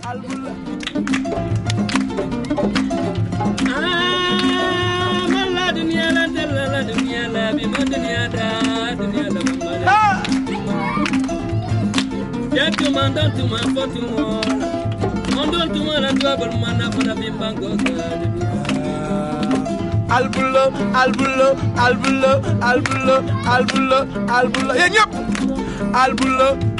Albulo. La dunia la dunia la bima dunia la mama. Ya tu mandan tu ma fotu mo. Mandon tu ma la tua bal mana fana bimbango ga. Albulo, albulo, albulo, albulo, albulo, albulo. Yéen ñëpp. Albulo.